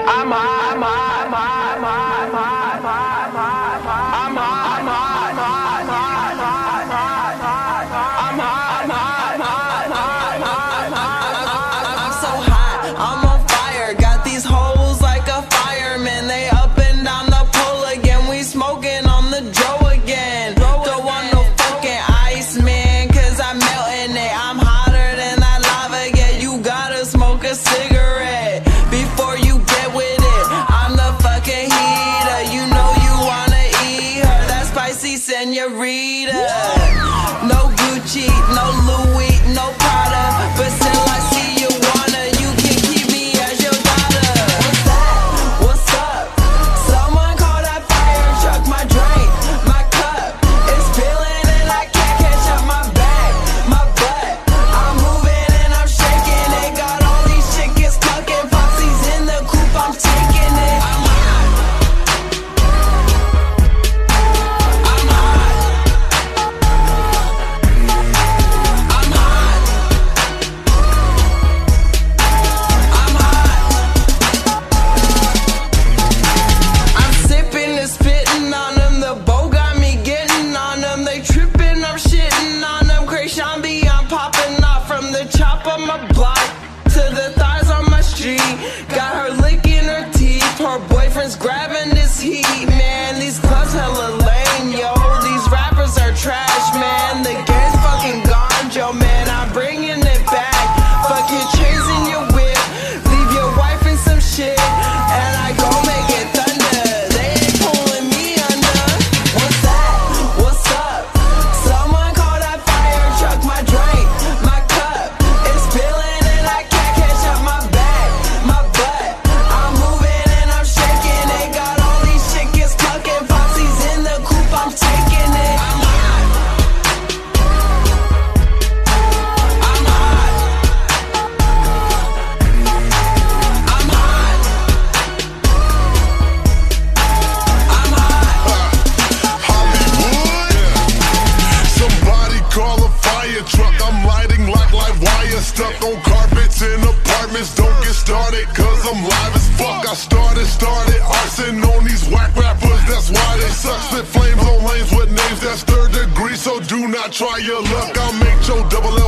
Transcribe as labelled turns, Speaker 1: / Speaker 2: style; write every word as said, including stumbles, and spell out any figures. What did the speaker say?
Speaker 1: I'm hot, I'm hot, I'm hot, I'm hot, I'm hot, I'm hot, I'm hot, I'm hot, I'm hot, I'm hot, I'm hot,
Speaker 2: I'm so hot, I'm on fire. Got these hoes like a fireman. They up and down the pole again. We smoking on the Joe again. Don't want no fucking ice, man, cause I'm melting it. I'm hotter than that lava, yeah. You gotta smoke a cigarette before you get with it. I'm the fucking heater. You know you wanna eat her. That spicy senorita. No Gucci, no Louis, no Prada, but still I see you wanna. You can keep me as your daughter. What's that? What's up? Someone call that fire truck. My drink, my cup is spilling and I can't catch up my back, my butt. I'm moving and I'm shaking it. Got all these chickens tucking foxies in the coop. I'm taking it. I'm hot. I'm hot. I'm hot. I'm hot. I'm sipping and spitting on them. The bow got me getting on them. They tripping, I'm shitting on them. Krayshawn B, I'm popping off from the chop on my block to the thighs on my street. Got her licking her teeth. Her boyfriend's grabbing this heat, man. These clubs hella lame, yo. These rappers are trash, man. The game's fucking gone, Joe, man. I'm bringing it back. Fuck your chains in your whip. Leave your wife in some shit. And I go make it thunder. They ain't pulling me under. What's that? What's up? Someone call that fire truck. My drink, my cup is spilling and I can't catch up my back, my butt. I'm moving and I'm shaking it. Got all these chickens tucking foxies in the coop. I'm taking it. I'm hot. I'm hot. I'm hot. I'm hot.
Speaker 3: Hollywood. Somebody call a fire truck. I'm lighting like live wire. Stuck on carpets in apartments. Don't get started, cause I'm live as fuck. I started, started arson on these whack rappers. That's why they suck. Spit flames on lanes with names that's third degree. So do not try your luck. I'll make your double L